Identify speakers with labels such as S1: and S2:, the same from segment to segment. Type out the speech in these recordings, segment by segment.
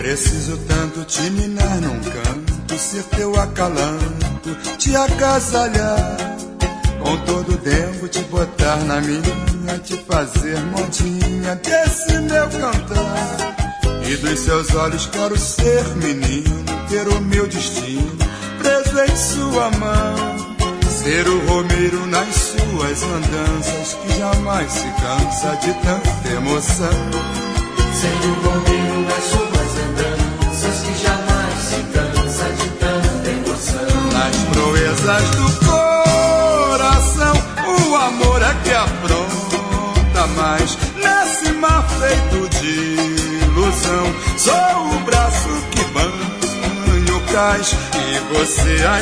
S1: Preciso tanto te minar num canto, ser teu acalanto, te agasalhar, com todo dengo te botar na minha, te fazer modinha desse meu cantar. E dos seus olhos quero ser menino, ter o meu destino preso em sua mão. Ser o romeiro nas suas andanças, que jamais se cansa de tanta emoção.
S2: Ser o romeiro nas suas andanças, que jamais se cansa de tanta emoção.
S1: Nas proezas do coração, o amor é que apronta mais. Nesse mar feito de ilusão, sou o braço que banha o cais, e você as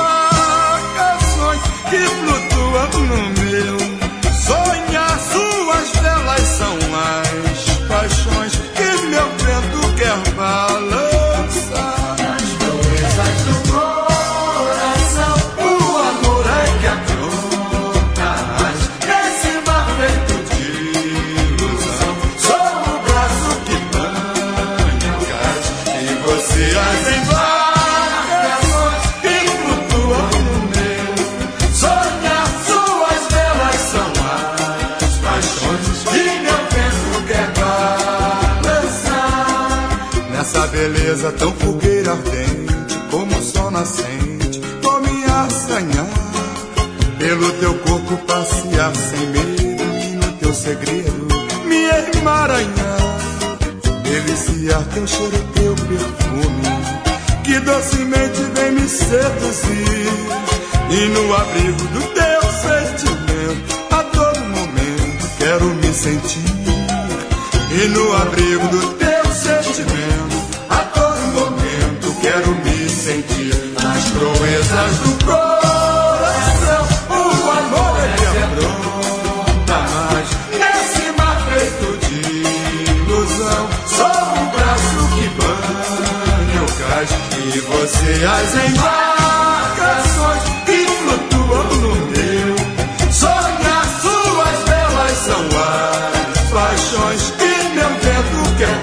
S1: embarcações que flutuam no meu sonhar. Suas velas são as paixões que meu vento quer balançar.
S2: Nas proezas do coração, o amor é que apronta mais. Nesse mar feito de ilusão, sou o braço que banha o cais,
S1: E você as embarcações que flutuam no meu
S2: sonhar. Suas velas são as paixões que meu vento quer balançar.
S1: nessa beleza tão fogueira ardente, como o sol nascente, vou me assanhar, pelo teu corpo passear sem medo, e no teu segredo me emaranhar, deliciar teu cheiro, teu perfume, que docemente vem me seduzir, e no abrigo do teu sentimento, a todo momento quero me sentir. E no abrigo do teu sentimento, a todo momento quero me sentir. Nas proezas do coração, o amor é que apronta mais. Nesse mar feito de ilusão, sou o braço que banha o cais, e você as embarcações que flutuam no meu sonhar. Suas velas são as paixões que meu vento quer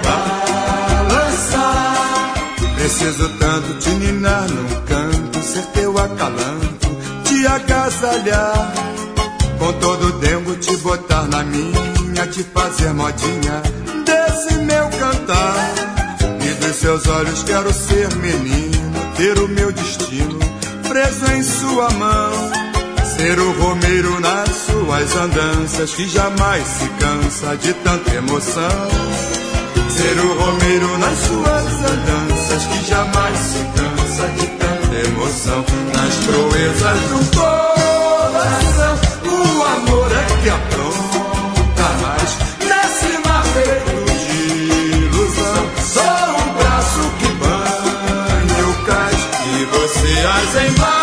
S1: balançar. Preciso tanto te ninar num canto, ser teu acalanto, te agasalhar, com todo dengo te botar na minha, te fazer modinha desse meu cantar. E dos seus olhos quero ser menino, ter o meu destino preso em sua mão. Ser o romeiro nas suas andanças, que jamais se cansa de tanta emoção. Ser o romeiro nas suas andanças, que jamais se cansa de tanta emoção. Nas proezas do coração, o amor é que apronta mais. Nesse mar feito de ilusão, só o braço que banha o cais, e você as embarca.